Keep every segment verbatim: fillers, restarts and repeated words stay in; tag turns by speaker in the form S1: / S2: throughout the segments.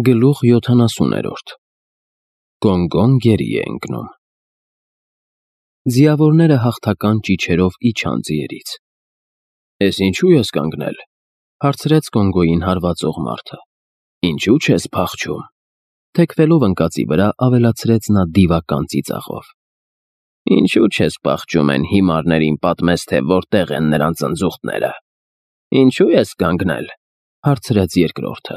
S1: Գլուխ յոթանասուներորդ Կոնգոն գերի է ընկնում։ Ձիավորները հաղթական ճիչերով իջան ձիերից։ Էս ինչու ես կանգնել, հարցրեց Կոնգոյին հարվածող մարդը։ Ինչու չես փախչում։ Թեքվելով ընկածի վրա ավելացրեց նա դիվական ծիծաղով։ Ինչու չես փախչում են հիմարներին պատմես, թե որտեղ են նրանց ընձուղտները։ Ինչու ես կանգնել, հարցրեց երկրորդը։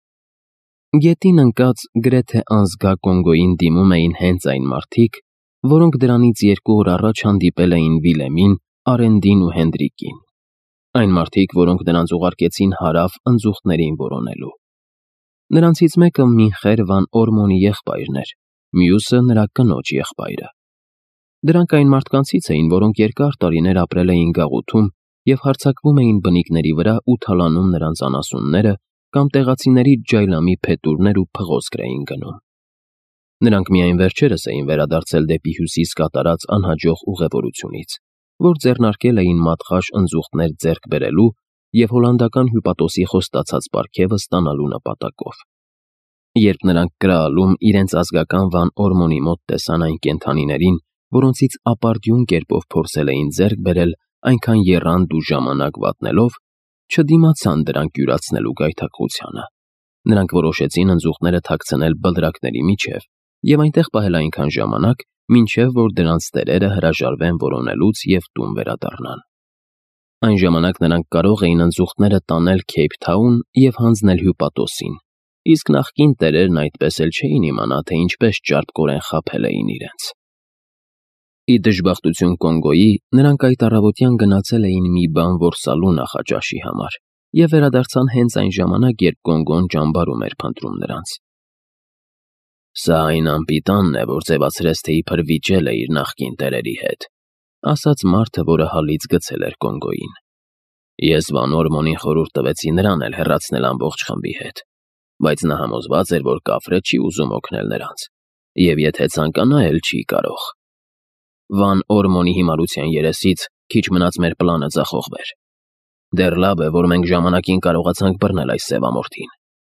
S1: Գետին ընկած գրեթե անզգա Կոնգոյին դիմում էին հենց այն մարդիկ, որոնք դրանից երկու օր առաջ հանդիպել էին Վիլեմին, Արենդին ու Հենդրիկին։ Այն մարդիկ, որոնք նրանց ուղարկեցին հարավ ընձուղտներին որոնելու։ Նրանցից մեկը Մինխեր վան Օրմոնի եղբայրն էր, մյուսը նրա կնոջ եղբայրը։ Դրանք այն մարդկանցից էին, որոնք երկար տարիներ ապրել էին գաղութում և հարձակվում էին բնիկների վրա ու թալանում նրանց անասունները կամ տեղացիների ջայլամի փետուրներ ու փղոսկր էին գնում։ Նրանք միայն վերջերս էին վերադարձել դեպի հյուսիս կատարած անհաջող ուղևորությունից, որ ձեռնարկել էին մատղաշ ընձուղտներ ձեռք բերելու և հոլանդական հյուպատոսի խոստացած պարգևը ստանալու նպատակով։ Երբ նրանք կրալում իրենց ազգական վան Օրմոնի մոտ տեսան այն կենդանիներին, որոնցից ապարդյուն կերպով փորձել էին ձեռք բերել, այնքան եռանդ ու ժամանակ վատնելով, չդիմացան դրանք յուրացնելու գայթակղությանը։ Նրանք որոշեցին ընձուղտները թաքցնել բլրակների միջև և այնտեղ պահել այնքան ժամանակ, մինչև որ դրանց տերերը հրաժարվեն որոնելուց և տուն վերադառնան։ Այն ժամանակ նրանք կարող էին ընձուղտները տանել Քեյփթաուն և հանձնել հյուպատոսին, իսկ նախկին տերերն այդպես էլ չէին իմանա, թե ինչպես ճարպկորեն խաբել էին իրենց։ Ի դժբախտություն Կոնգոյի, նրանք այդ առավոտյան գնացել էին մի բան որսալու նախաճաշի համար և վերադարձան հենց այն ժամանակ, երբ Կոնգոն ճամբարում էր փնտրում նրանց։ Սա այն անպիտանն է, որ ձևացրեց, թե իբր վիճել է իր նախկին տերերի հետ, ասաց մարդը, որը հալից գցել էր Կոնգոյին։ Ես վան Օրմոնին խորհուրդ տվեցի նրան էլ հեռացնել ամբողջ խմբի հետ, բայց նա համոզված էր, որ կաֆրը չի ուզում օգնել նրանց, և եթե ցանկանա էլ չի կարող։ Վան Օրմոնի հիմարության երեսից քիչ մնաց մեր պլանը ձախողվեր։ Դեռ լավ է, որ մենք ժամանակին կարողացանք բռնել այս սևամորթին։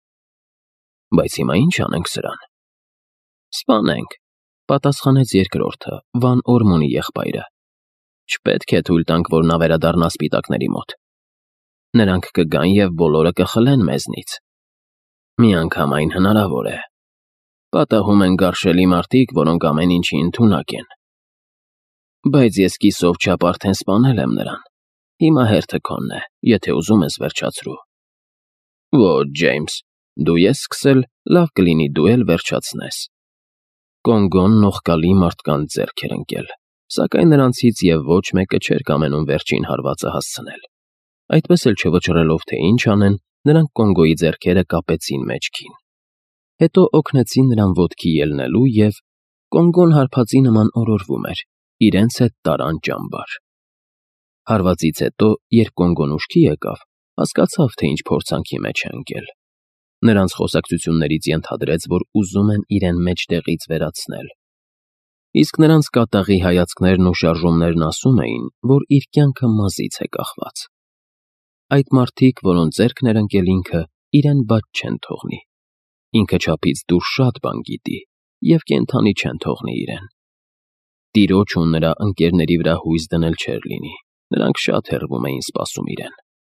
S1: Բայց հիմա ինչ անենք սրան։ Սպանենք, պատասխանեց երկրորդը, վան Օրմոնի եղբայրը։ Չպետք է թույլ տանք, որ նա վերադառնա սպիտակների մոտ։ Նրանք կգան և բոլորը կխլեն մեզնից։ Միանգամայն հնարավոր է։ Պատահում են գարշելի մարդիկ, որոնք ամեն ինչի ընդունակ են։ Բայց ես կիսով չափ արդեն սպանել եմ նրան։ Հիմա հերթը քոնն է, եթե ուզում ես վերջացրու։ Ոչ, Ջեյմս, դու ես սկսել, լավ կլինի դու էլ վերջացնես։ Կոնգոն նողկալի մարդկանց ձեռք էր ընկել, սակայն նրանցից և ոչ մեկը չէր կամենում վերջին հարվածը հասցնել։ Այդպես էլ չվճռելով, թե ինչ անեն, նրանք Կոնգոյի ձեռքերը կապեցին մեջքին։ Հետո օգնեցին նրան ոտքի ելնելու և Կոնգոն հարբածի նման օրորվում էր, իրենց հետ տարան ճամբար։ Հարվածից հետո, երբ Կոնգոն ուշքի եկավ, հասկացավ, թե ինչ փորձանքի մեջ է ընկել։ Նրանց խոսակցություններից ենթադրեց, որ ուզում են իրեն մեջտեղից վերացնել։ Իսկ նրանց կատաղի հայացքներն ու շարժումներն ասում էին, որ իր կյանքը մազից է կախված։ Այդ մարդիկ, որոնց ձեռքն էր ընկել ինքը, իրեն բաց չեն թողնի։ Ինքը չափից դուրս շատ բան գիտի և կենդանի չեն թողնի իրեն։ Տիրոջ ու նրա ընկերների վրա հույս դնել չէր լինի, նրանք շատ հեռվում էին սպասում իրեն։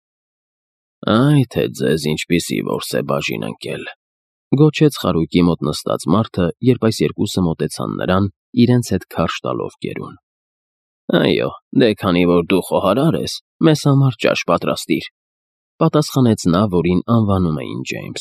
S1: Այ թե ձեզ ինչպիսի որս է բաժին ընկել, գոչեց խարույկի մոտ նստած մարդը, երբ այս երկուսը մոտեցան նրան, իրենց հետ քարշ տալով գերուն։ Այո, դե քանի որ դու խոհարար ես, մեզ համար ճաշ պատրաստիր, պատասխանեց նա, որին անվանում էին Ջեյմս։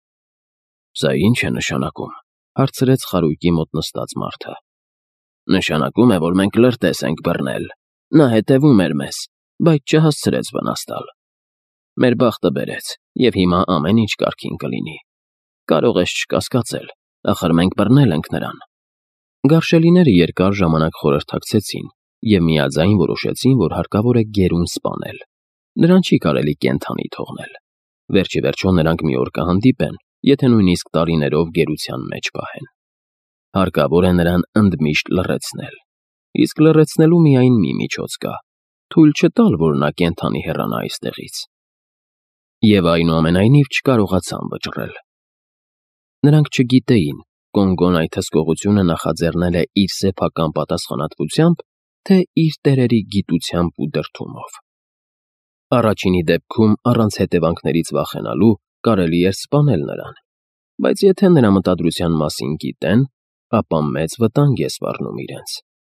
S1: Սա ինչ է նշանակում, հարցրեց խարույկի մոտ նստած մարդը։ Նշանակում է, որ մենք լրտես ենք բռնել։ Նա հետևում էր մեզ, բայց չհասցրեց վնաս տալ։ Մեր բախտը բերեց, և հիմա ամեն ինչ կարգին կլինի։ Կարող ես չկասկածել, ախր մենք բռնել ենք նրան։ Գարշելիները երկար ժամանակ խորհրդակցեցին և միաձայն որոշեցին, որ հարկավոր է գերուն սպանել։ Նրան չի կարելի կենդանի թողնել։ Վերջ ի վերջո նրանք մի օր կհանդիպեն, եթե նույնիսկ տարիներով գերության մեջ պահեն։ Հարկավոր է նրան ընդմիշտ լռեցնել։ Իսկ լռեցնելու միայն մի միջոց կա՝ թույլ չտալ, որ նա կենդանի հեռանա այստեղից։ Եվ այնուամենայնիվ չկարողացան վճռել։ Նրանք չգիտեին, Կոնգոն այդ հսկողությունը նախաձեռնել է իր սեփական պատասխանատվությամբ, թե իր տերերի գիտությամբ ու դրդումով։ Առաջինի դեպքում առանց հետևանքներից վախենալու կարելի էր սպանել նրան, բայց եթե նրա մտադրության մասին գիտեն, ապա մեծ վտանգ է սպառնում իրենց։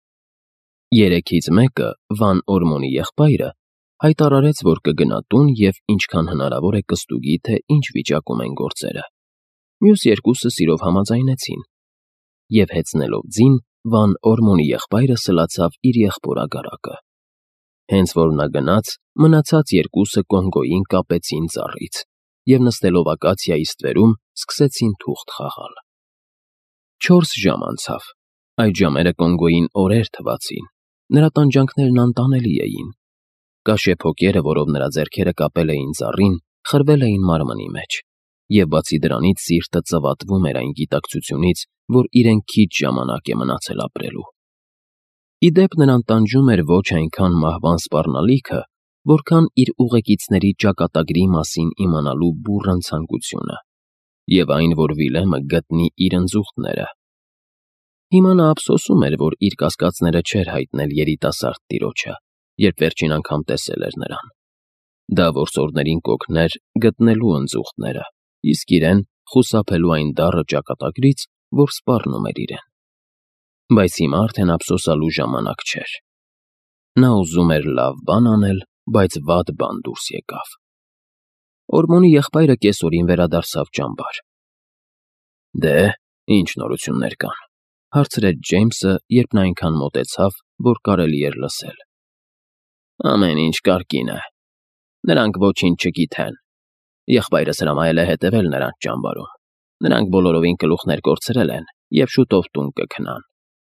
S1: Երեքից մեկը, Վան Օրմոնի եղբայրը, հայտարարեց, որ կգնա տուն և ինչքան հնարավոր է կստուգի, թե ինչ վիճակում են գործերը։ Մյուս երկուսը սիրով համաձայնեցին, և հեծնելով ձին, Վան Օրմոնի եղբայրը սլացավ իր եղբոր ագարակը։ Հենց որ նա գնաց, մնացած երկուսը Կոնգոյին կապեցին ծառից և նստելով ակացիայի ստվերում սկսեցին թուղթ խաղալ։ Չորս ժամ անցավ, այդ ժամերը Կոնգոյին օրեր թվացին, նրա տանջանքներն անտանելի էին։ Կաշեփոկերը, որով նրա ձեռքերը կապել էին ծառին, խրվել էին մարմնի մեջ, և բացի դրանից սիրտը ծվատվում էր այն գիտակցությունից, որ իրեն քիչ ժամանակ է մնացել ապրելու։ Ի դեպ նրան տանջում էր ոչ այնքան մահվան սպառնալիքը, որքան իր ուղեկիցների ճակատագրի մասին իմանալու բուռն ցանկությունը, և այն, որ Վիլեմը գտնի իր ընձուղտները։ Հիմա նա ափսոսում էր, որ իր կասկածները չէր հայտնել երիտասարդ տիրոջը, երբ վերջին անգամ տեսել էր նրան։ Դա որսորդներին կօգներ գտնելու ընձուղտները, իսկ իրեն խուսափելու այն դառը ճակատագրից, որ սպառնում էր իրեն։ Բայց հիմա արդեն ափսոսալու ժամանակ չէր։ Նա ուզում էր լավ բան անել, բայց վատ բան դուրս եկավ։ Օրմոնի եղբայրը կեսօրին վերադարձավ ճամբար։ «Դե, ի՞նչ նորություններ կան», հարցրեց Ջեյմսը, երբ նա այնքան մոտեցավ, որ կարելի էր լսել։ «Ամեն ինչ կարգին է։ Նրանք ոչինչ չգիտեն։ Եղբայրս հրամայել է հետևել նրանց ճամբարում։ Նրանք բոլորովին գլուխներ կորցրել են և շուտով տուն կքնան»։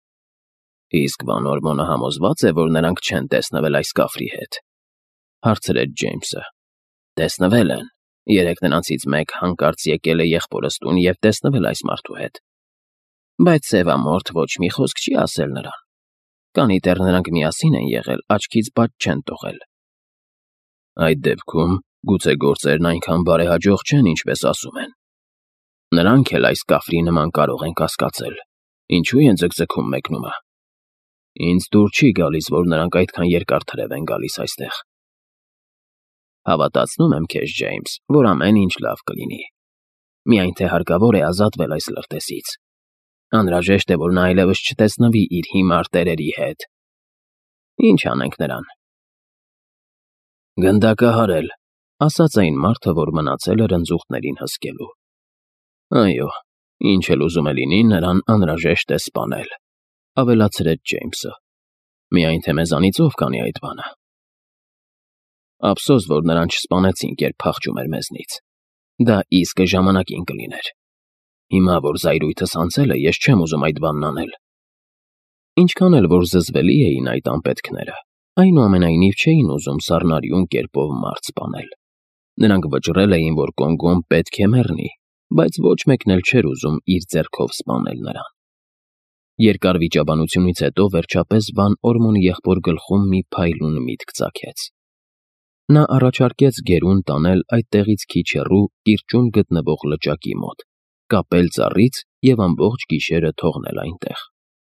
S1: «Իսկ Վան Օրմոնը համոզվա՞ծ է, որ նրանք չեն տեսնվել այս կապրի հետ», հարցրեց Ջեյմսը։ «Տեսնվել են։ Երեկ նրանցից մեկը հանկարծ եկել է եղբորս տուն և տեսնվել այս մարդու հետ։ Բայց սևամորթ ոչ մի խոսք չի ասել նրան։ Քանի դեռ նրանք միասին են եղել, աչքից բաց չեն թողել»։ «Այդ դեպքում գուցե գործերն այնքան բարեհաջող չեն, ինչպես ասում են։ Նրանք էլ այս կապրի նման կարող են կասկածել, ինչու են ձգձգում մեկնումա։ Ինձ դուր չի գալիս, որ նրանք այդքան երկար թրև են գալիս այստեղ»։ «Հավատացնում եմ քեզ, Ջեյմս, որ ամեն ինչ լավ կլինի։ Միայն թե հարկավոր է ազատվել այս լրտեսից։ Անհրաժեշտ է, որ նա այլևս չտեսնվի իր հիմար տերերի հետ։ Ինչ անենք նրան»։ «Գնդակահարել», ասաց այն մարդը, որ մնացել էր ընձուղտներին հսկելու։ «Այո, ինչ էլ ուզում է լինի, նրան անհրաժեշտ է սպանել», ավելացրեց Ջեյմսը։ «Միայն թե մեզանից ով կանի այդ բանը։ Ափսոս, որ նրան չսպանեցինք, երբ փախչում էր մեզնից։ Դա իսկը ժամանակին կլիներ։ Հիմա, որ զայրույթս անցել է, ես չեմ ուզում այդ բանն անել»։ Ինչքան էլ որ զզվելի էին այդ անպետքները, այնուամենայնիվ չէին ուզում սառնարյուն կերպով մարդ սպանել։ Նրանք վճռել էին, որ Կոնգոն պետք է մեռնի, բայց ոչ մեկն էլ չէր ուզում իր ձեռքով սպանել նրան։ Երկար վիճաբանությունից հետո վերջապես Վան Օրմոնի եղբոր գլխում մի փայլուն միտք ծագեց։ Նա առաջարկեց գերուն տանել այդտեղից քիչ հեռու կիրճում գտնվող լճակի մոտ, կապել ծառից և ամբողջ գիշերը թողնել այնտեղ։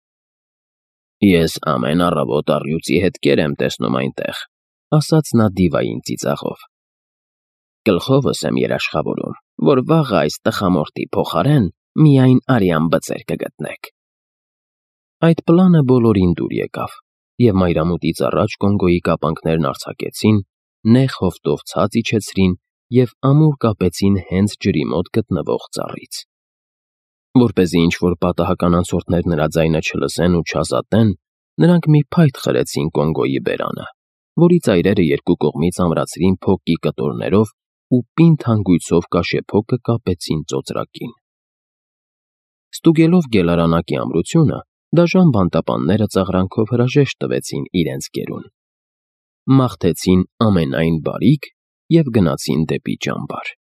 S1: «Ես ամեն առավոտ առյուծի հետքեր եմ տեսնում այնտեղ», ասաց նա դիվային ծիծաղով։ «Գլխովս եմ երաշխավորում, որ վաղը այս տխամորթի փոխարեն միայն արյան բծեր կգտնեք»։ Այդ պլանը բոլորին դուր եկավ, և մայրամուտից առաջ Կոնգոյի կապանքներն արձակեցին, նեղ հովտով ցած իջեցրին և ամուր կապեցին հենց ջրի մոտ գտնվող ծառից։ Որպեսզի ինչ-որ պատահական անցորդներ նրա ձայնը չլսեն ու չազատեն, նրանք մի փայտ խրեցին Կոնգոյի բերանը, որի ծայրերը երկու կողմից ամրացրին փոկի կտորներով ու պինդ հանգույցով կաշեփոկը կապեցին ծոծրակին։ Ստուգելով գելարանակի ամրությունը, դաժան բանտապանները ծաղրանքով հրաժեշտ տվեցին իրենց գերուն։ Մաղթեցին ամենայն բարիք և գնացին դեպի ճամբար։